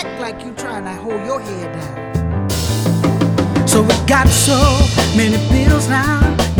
act like you trying to hold your head down. So we got so many bills now,